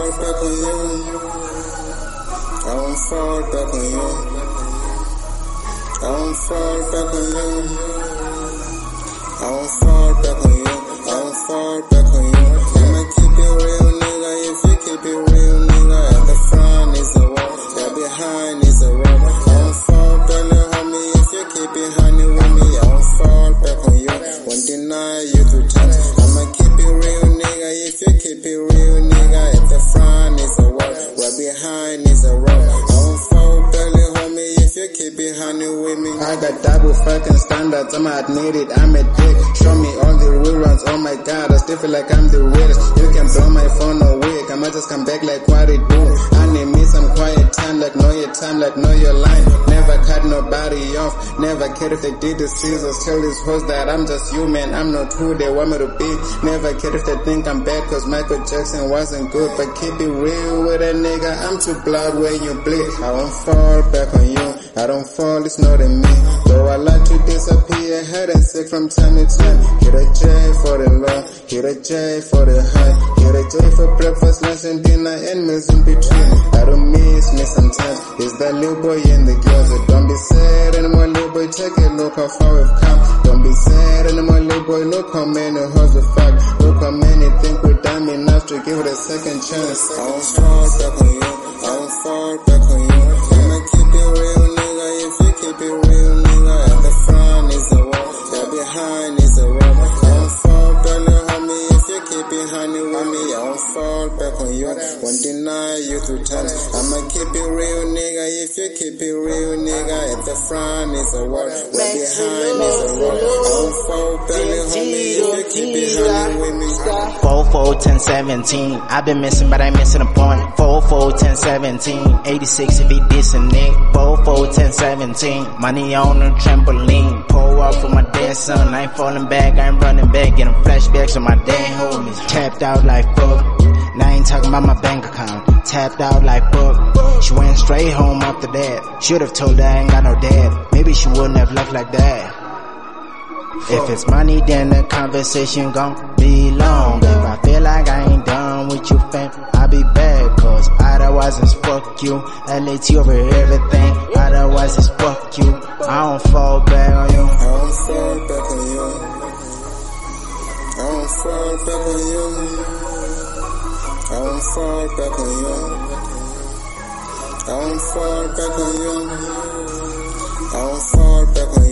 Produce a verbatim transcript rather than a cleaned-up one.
fall back on you. I won't fall back on you. I won't fall back on you. I won't fall back on you. I won't fall back on you. I'ma keep it real, nigga. If you keep it real, nigga. At the front is a wall, that behind is a rock. I won't fall back, little homie. If you keep it honey with me, I won't fall back on you. Won't deny you through times. I'ma keep it real, nigga. If you keep it real, nigga. At the front is a wall, right behind is a rock. I won't fall back, little homie. If you keep it honey with me. I got double fucking standards, I'ma admit it, I'm a dick. Show me all the real ones, oh my god, I still feel like I'm the realest. You can blow my phone or wig, I might just come back like what it do. I need me some quiet time, like know your time, like know your line. Never cut nobody off, never cared if they did the scissors. Tell these hoes that I'm just human, I'm not who they want me to be. Never cared if they think I'm bad, cause Michael Jackson wasn't good. But keep it real with a nigga, I'm too blood when you bleed. I won't fall back on you, I don't fall, it's not in me. Though I like to disappear, head and sick from time to time. Hit a J for the law, hit a J for the high. Hit a J for breakfast, lunch and dinner and meals in between. I don't miss me sometimes, it's that little boy and the girls. So don't be sad anymore, little boy, take a look how far we've come. Don't be sad anymore, little boy, look how many hoes we fuck. Look how many think we're dumb enough to give it a second chance. I won't fall back on you, I won't fall back on you. I'ma keep it real, nigga. If you keep it real, nigga. At the front is a wall, that behind is a rock. I won't fall back, little homie. If you keep it honey with me, I won't fall back on you. Won't deny you through times. I'ma keep it real, nigga. If you keep it real, nigga. At the front is a wall, that behind is a rock. I won't fall back, little homie. If you keep it honey with me. four four ten seventeen, I've been missing but I ain't missing a point. four four ten seventeen, eighty-six if he dissing it. four four ten seventeen, money on the trampoline. Pull up for my dead son, I ain't falling back, I ain't running back. Getting flashbacks on my dead homies. Tapped out like fuck, now I ain't talking about my bank account. Tapped out like fuck, she went straight home after that. Should've told her I ain't got no dad, maybe she wouldn't have left like that. If it's money, then the conversation gon' be long. If I feel like I ain't done with you, fam, I'll be back. Cause otherwise it's fuck you. L A T over everything. Otherwise it's fuck you. I don't fall back on you. I won't fall back on you. I won't fall back on you. I won't fall back on you. I won't fall back on you. I won't fall back on you.